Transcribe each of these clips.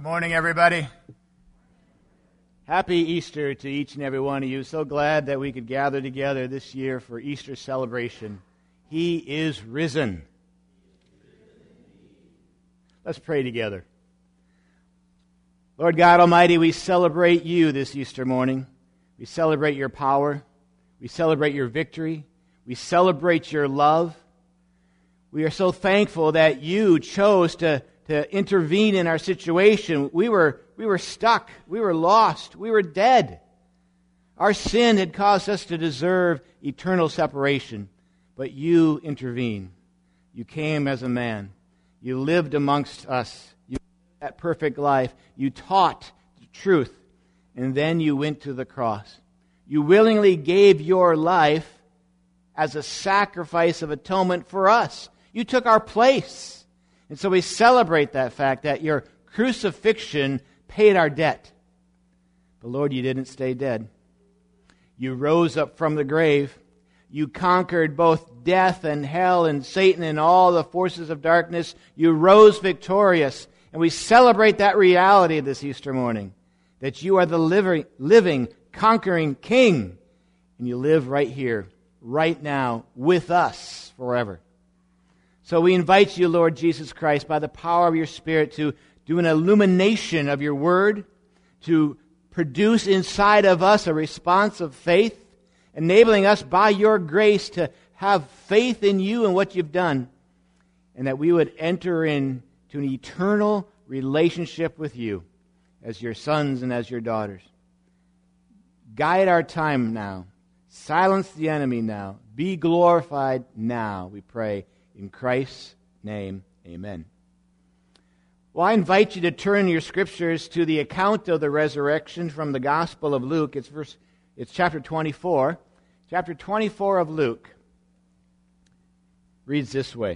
Good morning, everybody. Happy Easter to each and every one of you. So glad that we could gather together this year for Easter celebration. He is risen. Let's pray together. Lord God Almighty, we celebrate you this Easter morning. We celebrate your power. We celebrate your victory. We celebrate your love. We are so thankful that you chose to intervene in our situation. We were stuck. We were lost. We were dead. Our sin had caused us to deserve eternal separation. But you intervened. You came as a man. You lived amongst us. You lived that perfect life. You taught the truth. And then you went to the cross. You willingly gave your life as a sacrifice of atonement for us. You took our place. And so we celebrate that fact that your crucifixion paid our debt. But Lord, you didn't stay dead. You rose up from the grave. You conquered both death and hell and Satan and all the forces of darkness. You rose victorious. And we celebrate that reality this Easter morning, that you are the living, conquering King. And you live right here, right now, with us forever. So we invite you, Lord Jesus Christ, by the power of your Spirit, to do an illumination of your word, to produce inside of us a response of faith, enabling us by your grace to have faith in you and what you've done, and that we would enter into an eternal relationship with you as your sons and as your daughters. Guide our time now. Silence the enemy now. Be glorified now, we pray. In Christ's name, amen. Well, I invite you to turn your scriptures to the account of the resurrection from the Gospel of Luke. It's chapter 24. Chapter 24 of Luke reads this way.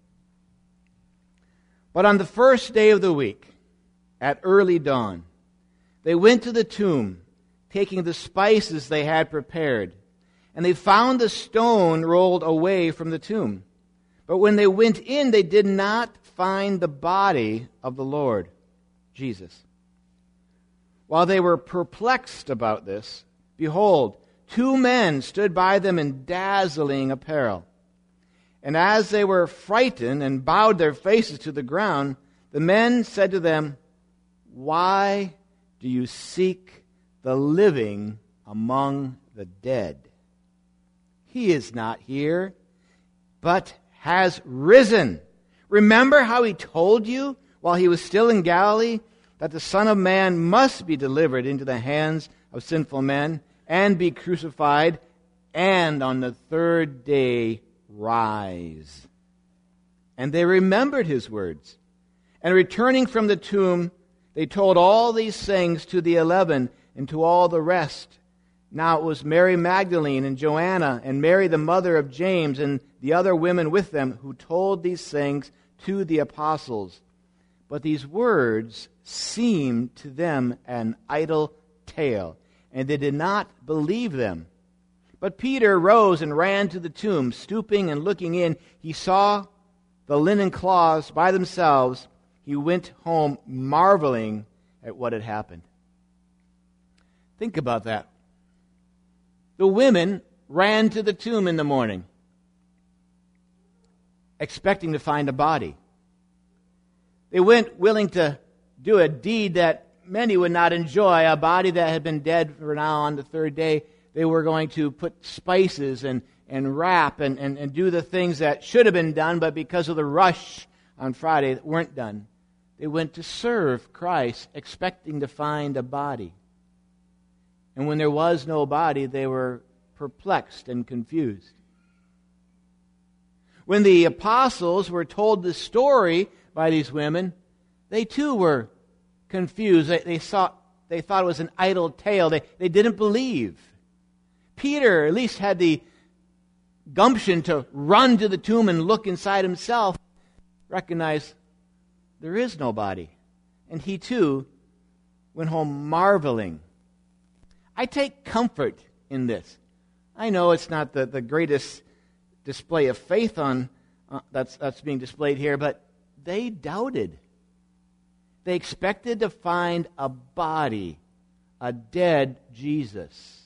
But on the first day of the week, at early dawn, they went to the tomb, taking the spices they had prepared, and they found the stone rolled away from the tomb. But when they went in, they did not find the body of the Lord, Jesus. While they were perplexed about this, behold, two men stood by them in dazzling apparel. And as they were frightened and bowed their faces to the ground, the men said to them, "Why do you seek the living among the dead? He is not here, but has risen. Remember how he told you while he was still in Galilee that the Son of Man must be delivered into the hands of sinful men and be crucified and on the third day rise." And they remembered his words. And returning from the tomb, they told all these things to the 11 and to all the rest. Now it was Mary Magdalene and Joanna and Mary the mother of James and the other women with them who told these things to the apostles. But these words seemed to them an idle tale, and they did not believe them. But Peter rose and ran to the tomb. Stooping and looking in, he saw the linen cloths by themselves. He went home marveling at what had happened. Think about that. The women ran to the tomb in the morning, expecting to find a body. They went willing to do a deed that many would not enjoy, a body that had been dead for now on the third day. They were going to put spices and wrap and do the things that should have been done, but because of the rush on Friday weren't done. They went to serve Christ, expecting to find a body. And when there was no body, they were perplexed and confused. When the apostles were told the story by these women, they too were confused. They thought it was an idle tale. They didn't believe. Peter at least had the gumption to run to the tomb and look inside himself, recognize there is no body. And he too went home marveling. I take comfort in this. I know it's not the greatest display of faith that's being displayed here, but they doubted. They expected to find a body, a dead Jesus.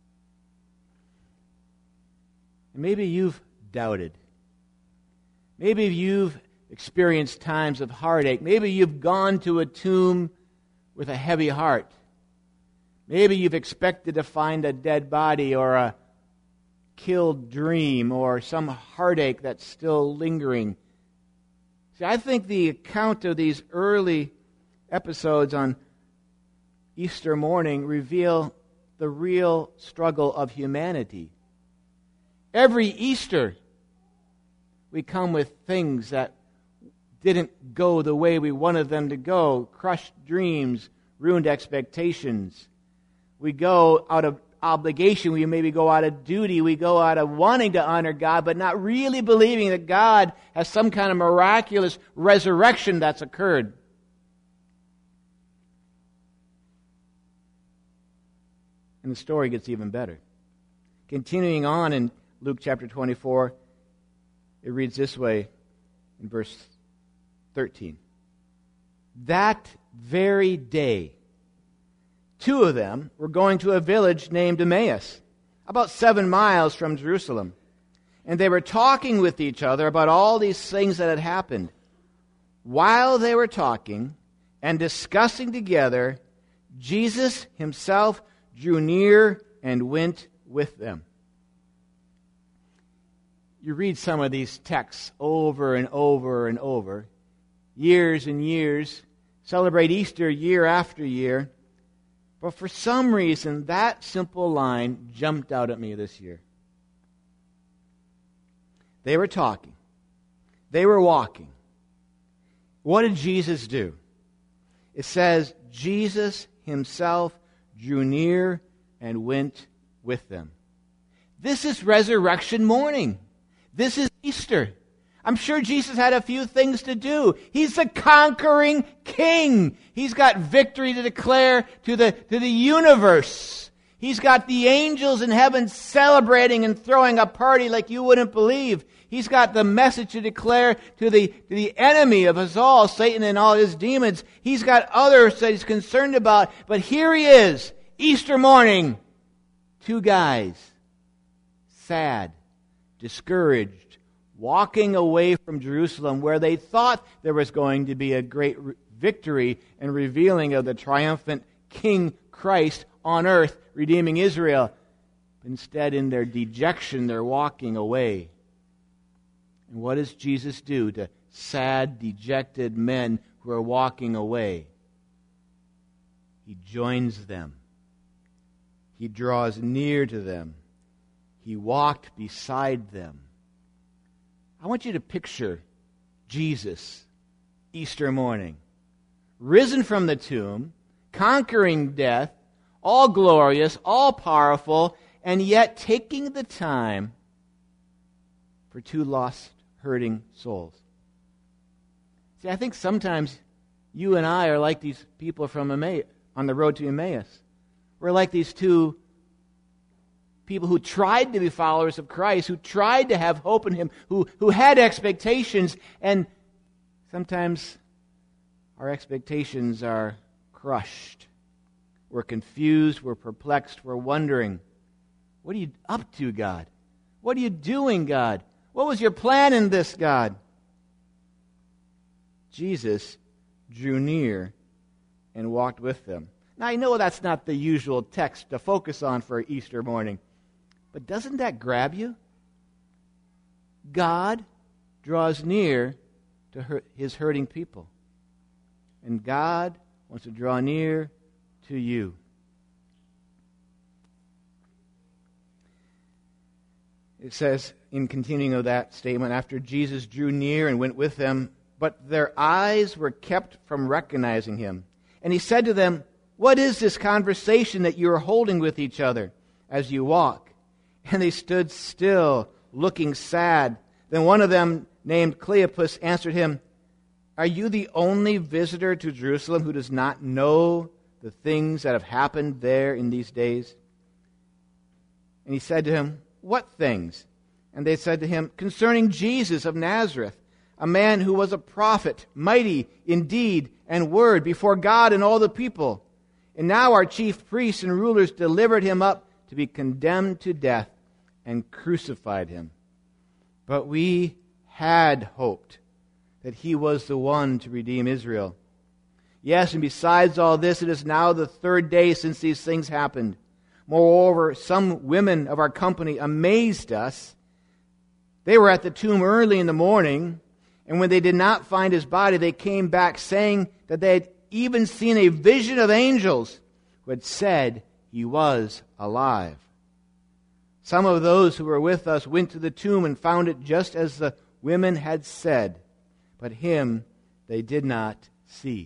And maybe you've doubted. Maybe you've experienced times of heartache. Maybe you've gone to a tomb with a heavy heart. Maybe you've expected to find a dead body or a killed dream or some heartache that's still lingering. See, I think the account of these early episodes on Easter morning reveal the real struggle of humanity. Every Easter, we come with things that didn't go the way we wanted them to go, crushed dreams, ruined expectations. We go out of obligation, we maybe go out of duty, we go out of wanting to honor God, but not really believing that God has some kind of miraculous resurrection that's occurred. And the story gets even better. Continuing on in Luke chapter 24, it reads this way in verse 13. That very day, two of them were going to a village named Emmaus, about 7 miles from Jerusalem. And they were talking with each other about all these things that had happened. While they were talking and discussing together, Jesus himself drew near and went with them. You read some of these texts over and over and over, years and years, celebrate Easter year after year, but for some reason that simple line jumped out at me this year. They were talking. They were walking. What did Jesus do? It says, Jesus himself drew near and went with them. This is resurrection morning. This is Easter. I'm sure Jesus had a few things to do. He's the conquering king. He's got victory to declare to the universe. He's got the angels in heaven celebrating and throwing a party like you wouldn't believe. He's got the message to declare to the enemy of us all, Satan and all his demons. He's got others that he's concerned about. But here he is, Easter morning. Two guys, sad, discouraged, walking away from Jerusalem where they thought there was going to be a great victory and revealing of the triumphant King Christ on earth, redeeming Israel. Instead, in their dejection, they're walking away. And what does Jesus do to sad, dejected men who are walking away? He joins them. He draws near to them. He walked beside them. I want you to picture Jesus, Easter morning, risen from the tomb, conquering death, all glorious, all powerful, and yet taking the time for two lost, hurting souls. See, I think sometimes you and I are like these people from Emmaus, on the road to Emmaus. We're like these two people who tried to be followers of Christ, who tried to have hope in Him, who had expectations, and sometimes our expectations are crushed. We're confused, we're perplexed, we're wondering, what are you up to, God? What are you doing, God? What was your plan in this, God? Jesus drew near and walked with them. Now, I know that's not the usual text to focus on for Easter morning, but doesn't that grab you? God draws near to His hurting people, and God wants to draw near to you. It says, in continuing of that statement, after Jesus drew near and went with them, but their eyes were kept from recognizing Him. And He said to them, "What is this conversation that you are holding with each other as you walk?" And they stood still, looking sad. Then one of them, named Cleopas, answered him, "Are you the only visitor to Jerusalem who does not know the things that have happened there in these days?" And he said to him, "What things?" And they said to him, "Concerning Jesus of Nazareth, a man who was a prophet, mighty in deed and word before God and all the people. And now our chief priests and rulers delivered him up to be condemned to death and crucified him. But we had hoped that he was the one to redeem Israel. Yes, and besides all this, it is now the third day since these things happened. Moreover, some women of our company amazed us. They were at the tomb early in the morning, and when they did not find his body, they came back saying that they had even seen a vision of angels who had said he was alive. Some of those who were with us went to the tomb and found it just as the women had said, but him they did not see.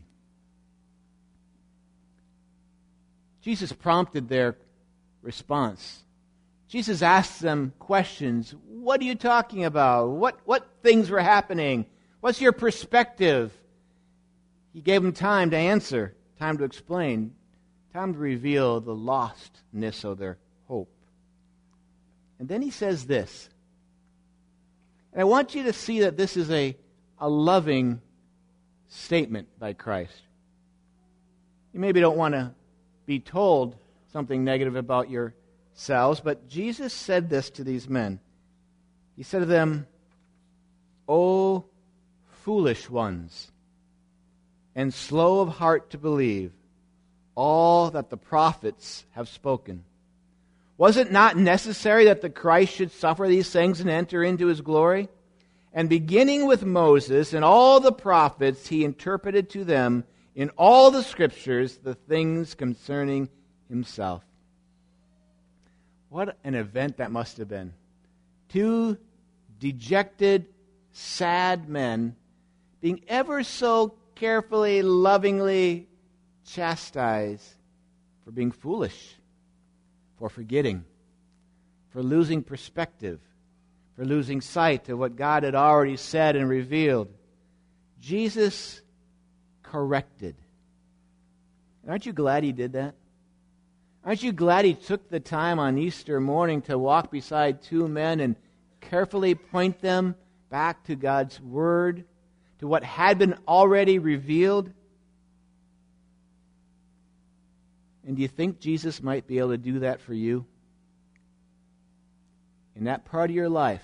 Jesus prompted their response. Jesus asked them questions. What are you talking about? What things were happening? What's your perspective? He gave them time to answer, time to explain, time to reveal the lostness of their hope. And then he says this. And I want you to see that this is a loving statement by Christ. You maybe don't want to be told something negative about yourselves, but Jesus said this to these men. He said to them, "O foolish ones, and slow of heart to believe all that the prophets have spoken. Was it not necessary that the Christ should suffer these things and enter into his glory? And beginning with Moses and all the prophets, he interpreted to them in all the Scriptures the things concerning himself." What an event that must have been. Two dejected, sad men being ever so carefully, lovingly chastised for being foolish, for forgetting, for losing perspective, for losing sight of what God had already said and revealed. Jesus corrected. And aren't you glad he did that? Aren't you glad he took the time on Easter morning to walk beside two men and carefully point them back to God's Word, to what had been already revealed? And do you think Jesus might be able to do that for you? In that part of your life,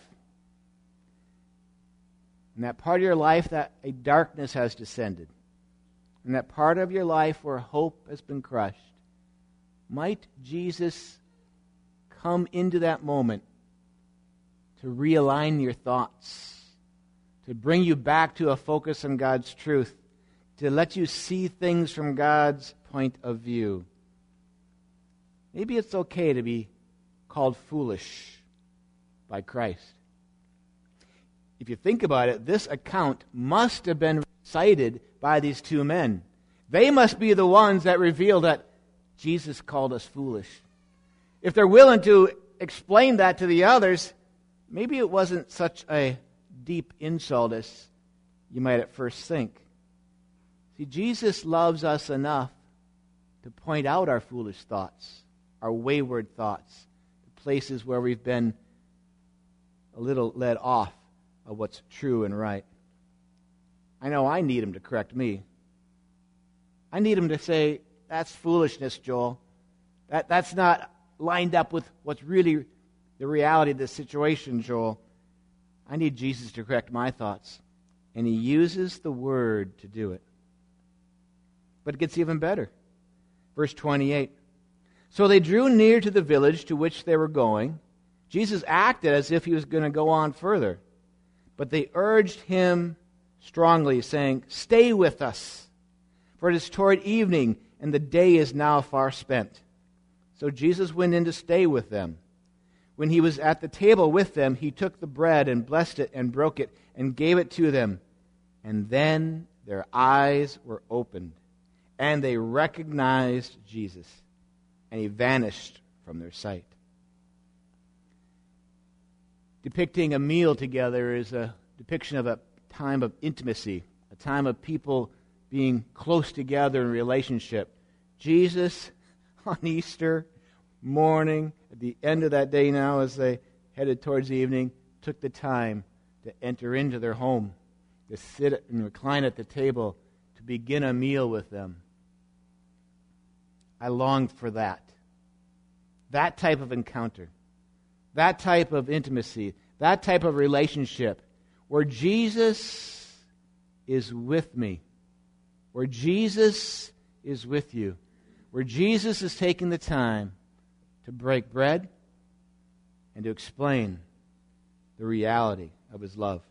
that a darkness has descended, in that part of your life where hope has been crushed, might Jesus come into that moment to realign your thoughts, to bring you back to a focus on God's truth, to let you see things from God's point of view. Maybe it's okay to be called foolish by Christ. If you think about it, this account must have been cited by these two men. They must be the ones that reveal that Jesus called us foolish. If they're willing to explain that to the others, maybe it wasn't such a deep insult as you might at first think. See, Jesus loves us enough to point out our foolish thoughts, our wayward thoughts, the places where we've been a little led off of what's true and right. I know I need him to correct me. I need him to say, "That's foolishness, Joel. That's not lined up with what's really the reality of the situation, Joel." I need Jesus to correct my thoughts. And he uses the Word to do it. But it gets even better. Verse 28. So they drew near to the village to which they were going. Jesus acted as if he was going to go on further. But they urged him strongly, saying, "Stay with us, for it is toward evening, and the day is now far spent." So Jesus went in to stay with them. When he was at the table with them, he took the bread and blessed it and broke it and gave it to them. And then their eyes were opened, and they recognized Jesus, and he vanished from their sight. Depicting a meal together is a depiction of a time of intimacy, a time of people being close together in relationship. Jesus, on Easter morning, at the end of that day now, as they headed towards the evening, took the time to enter into their home, to sit and recline at the table, to begin a meal with them. I longed for that. That type of encounter. That type of intimacy. That type of relationship where Jesus is with me. Where Jesus is with you. Where Jesus is taking the time to break bread and to explain the reality of His love.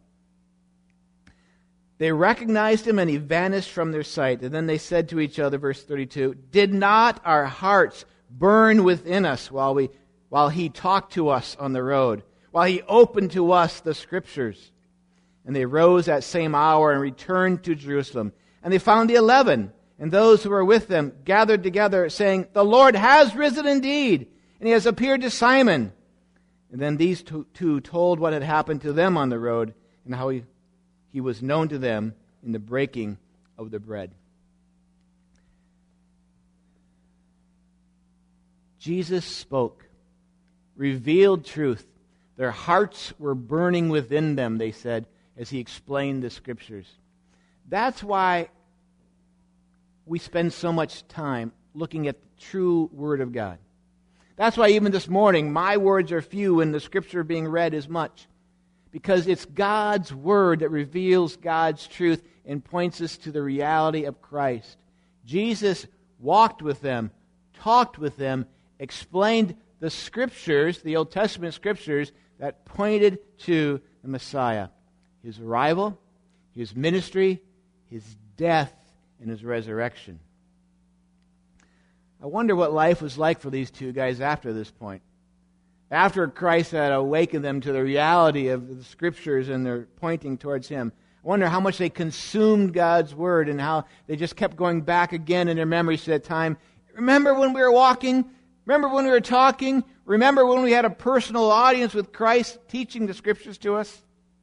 They recognized Him and He vanished from their sight. And then they said to each other, verse 32, "Did not our hearts burn within us while He talked to us on the road, while He opened to us the Scriptures?" And they rose that same hour and returned to Jerusalem. And they found the 11 and those who were with them gathered together, saying, "The Lord has risen indeed, and He has appeared to Simon." And then these two told what had happened to them on the road and how He was known to them in the breaking of the bread. Jesus spoke, revealed truth. Their hearts were burning within them, they said, as He explained the Scriptures. That's why we spend so much time looking at the true Word of God. That's why even this morning, my words are few and the Scripture being read is much. Because it's God's Word that reveals God's truth and points us to the reality of Christ. Jesus walked with them, talked with them, explained the Scriptures, the Old Testament Scriptures, that pointed to the Messiah. His arrival, His ministry, His death, and His resurrection. I wonder what life was like for these two guys after this point. After Christ had awakened them to the reality of the Scriptures and they're pointing towards Him. I wonder how much they consumed God's Word and how they just kept going back again in their memories to that time. Remember when we were walking? Remember when we were talking? Remember when we had a personal audience with Christ teaching the Scriptures to us?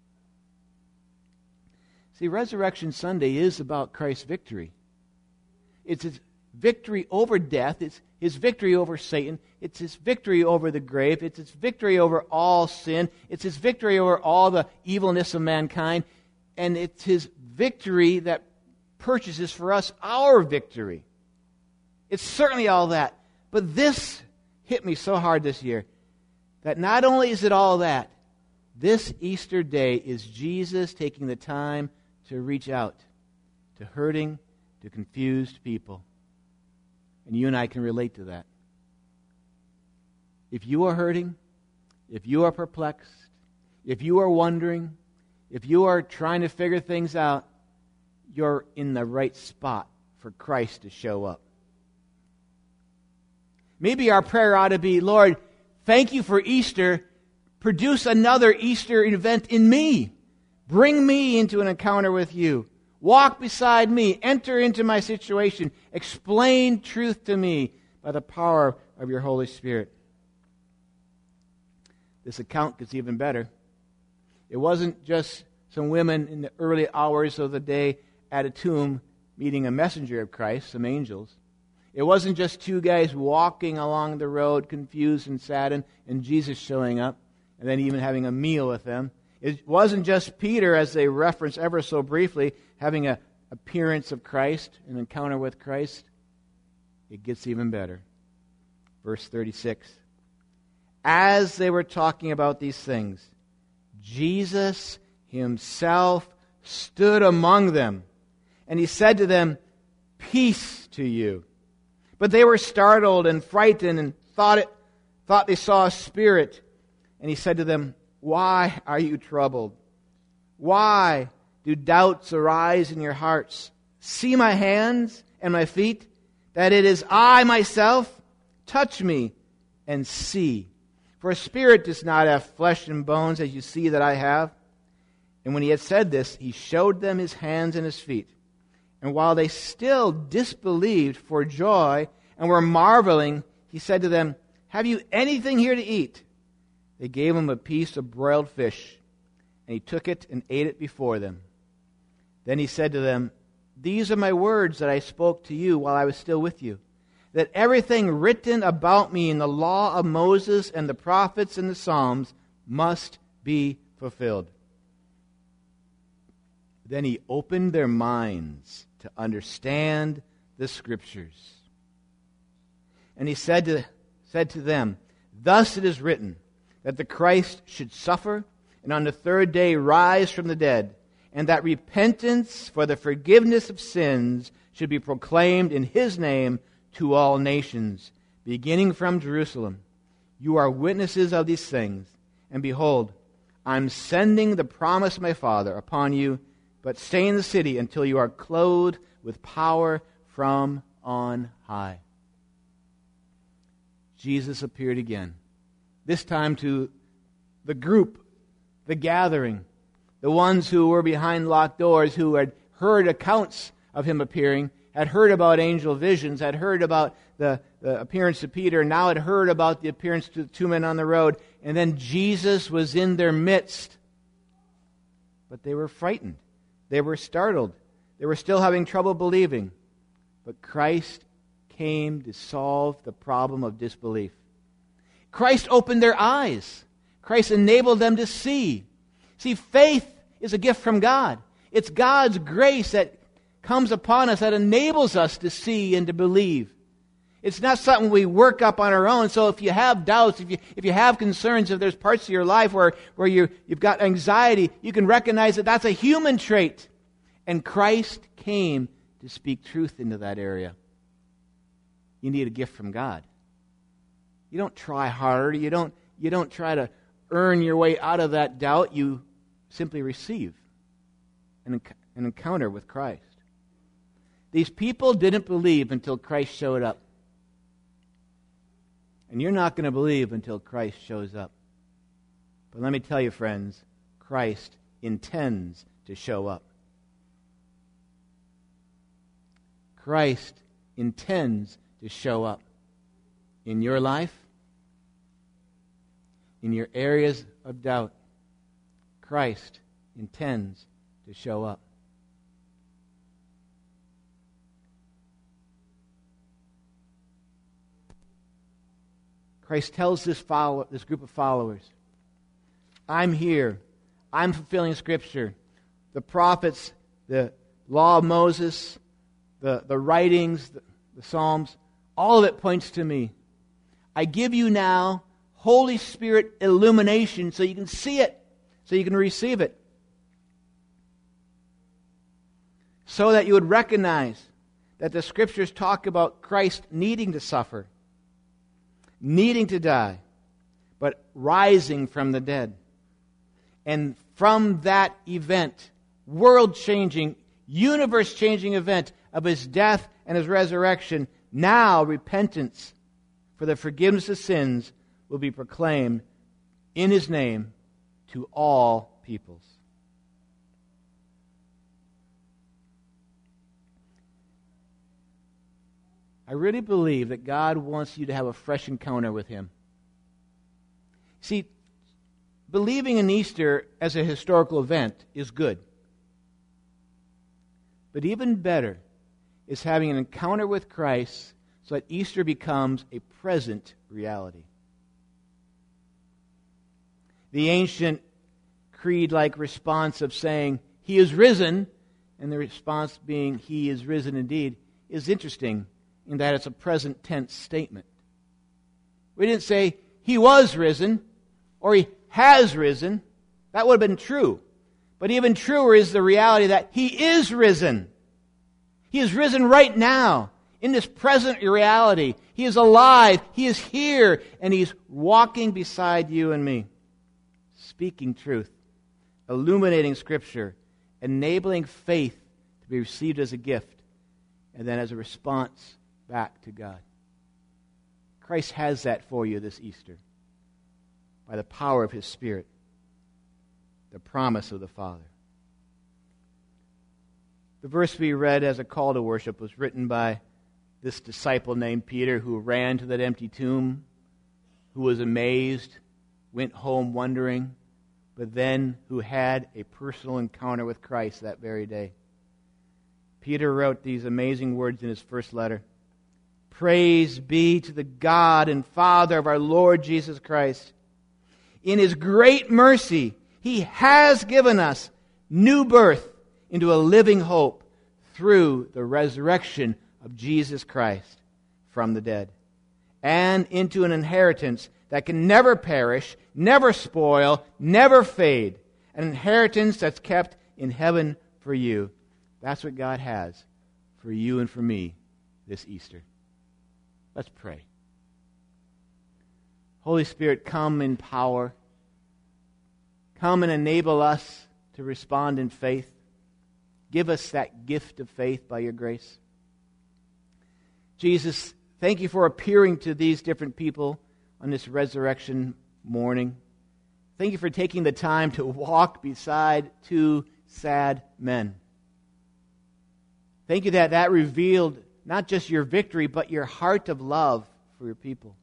See, Resurrection Sunday is about Christ's victory. It's His victory over death. It's His victory over Satan. It's His victory over the grave. It's His victory over all sin. It's His victory over all the evilness of mankind. And it's His victory that purchases for us our victory. It's certainly all that. But this hit me so hard this year that not only is it all that, this Easter day is Jesus taking the time to reach out to hurting, to confused people. And you and I can relate to that. If you are hurting, if you are perplexed, if you are wondering, if you are trying to figure things out, you're in the right spot for Christ to show up. Maybe our prayer ought to be, "Lord, thank you for Easter. Produce another Easter event in me. Bring me into an encounter with you. Walk beside me. Enter into my situation. Explain truth to me by the power of your Holy Spirit." This account gets even better. It wasn't just some women in the early hours of the day at a tomb meeting a messenger of Christ, some angels. It wasn't just two guys walking along the road, confused and saddened, and Jesus showing up, and then even having a meal with them. It wasn't just Peter, as they reference ever so briefly, having an appearance of Christ, an encounter with Christ. It gets even better. Verse 36. As they were talking about these things, Jesus Himself stood among them, and He said to them, "Peace to you." But they were startled and frightened and thought they saw a spirit. And He said to them, "Why are you troubled? Why do doubts arise in your hearts? See my hands and my feet, that it is I myself? Touch me and see. For a spirit does not have flesh and bones, as you see that I have." And when He had said this, He showed them His hands and His feet. And while they still disbelieved for joy and were marveling, He said to them, "Have you anything here to eat?" They gave Him a piece of broiled fish, and He took it and ate it before them. Then He said to them, "These are my words that I spoke to you while I was still with you, that everything written about me in the law of Moses and the prophets and the Psalms must be fulfilled." Then he opened their minds to understand the Scriptures. And he said to them, "Thus it is written, that the Christ should suffer, and on the third day rise from the dead, and that repentance for the forgiveness of sins should be proclaimed in his name to all nations, beginning from Jerusalem. You are witnesses of these things, and behold, I'm sending the promise of my Father upon you, but stay in the city until you are clothed with power from on high." Jesus appeared again, this time to the group, the gathering, the ones who were behind locked doors, who had heard accounts of him appearing, had heard about angel visions, had heard about the appearance to Peter, and now had heard about the appearance to the two men on the road. And then Jesus was in their midst. But they were frightened. They were startled. They were still having trouble believing. But Christ came to solve the problem of disbelief. Christ opened their eyes. Christ enabled them to see. See, faith is a gift from God. It's God's grace that comes upon us that enables us to see and to believe. It's not something we work up on our own. So if you have doubts, if you have concerns, if there's parts of your life where you've got anxiety, you can recognize that that's a human trait. And Christ came to speak truth into that area. You need a gift from God. You don't try harder. You don't try to earn your way out of that doubt. You simply receive an encounter with Christ. These people didn't believe until Christ showed up. And you're not going to believe until Christ shows up. But let me tell you, friends, Christ intends to show up. Christ intends to show up in your life, in your areas of doubt. Christ intends to show up. Christ tells this group of followers, I'm here. I'm fulfilling Scripture. The prophets, the law of Moses, the writings, the Psalms, all of it points to me. I give you now Holy Spirit illumination so you can see it, so you can receive it. So that you would recognize that the Scriptures talk about Christ needing to suffer, needing to die, but rising from the dead. And from that event, world-changing, universe-changing event of His death and His resurrection, now repentance for the forgiveness of sins will be proclaimed in His name to all peoples. I really believe that God wants you to have a fresh encounter with Him. See, believing in Easter as a historical event is good. But even better is having an encounter with Christ so that Easter becomes a present reality. The ancient creed-like response of saying, He is risen, and the response being, He is risen indeed, is interesting in that it's a present tense statement. We didn't say, He was risen, or He has risen. That would have been true. But even truer is the reality that He is risen. He is risen right now, in this present reality. He is alive. He is here, and He's walking beside you and me, speaking truth, illuminating Scripture, enabling faith to be received as a gift, and then as a response back to God. Christ has that for you this Easter by the power of His Spirit, the promise of the Father. The verse we read as a call to worship was written by this disciple named Peter, who ran to that empty tomb, who was amazed, went home wondering, but then who had a personal encounter with Christ that very day. Peter wrote these amazing words in his first letter. Praise be to the God and Father of our Lord Jesus Christ. In His great mercy, He has given us new birth into a living hope through the resurrection of Jesus Christ from the dead, and into an inheritance that can never perish, never spoil, never fade, an inheritance that's kept in heaven for you. That's what God has for you and for me this Easter. Let's pray. Holy Spirit, come in power. Come and enable us to respond in faith. Give us that gift of faith by your grace. Jesus, thank you for appearing to these different people on this resurrection morning. Thank you for taking the time to walk beside two sad men. Thank you that revealed not just your victory, but your heart of love for your people.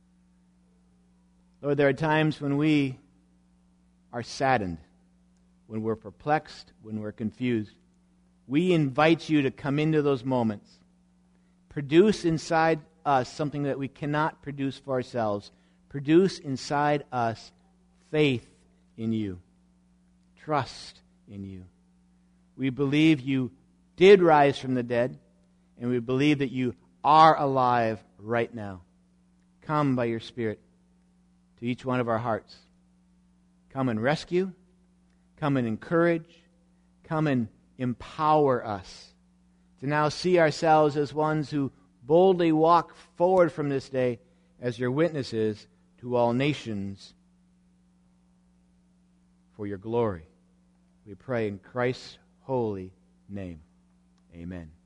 Lord, there are times when we are saddened, when we're perplexed, when we're confused. We invite you to come into those moments. Produce inside us something that we cannot produce for ourselves. Produce inside us faith in you, trust in you. We believe you did rise from the dead, and we believe that you are alive right now. Come by your Spirit to each one of our hearts. Come and rescue. Come and encourage. Come and empower us to now see ourselves as ones who boldly walk forward from this day as your witnesses to all nations for your glory. We pray in Christ's holy name. Amen.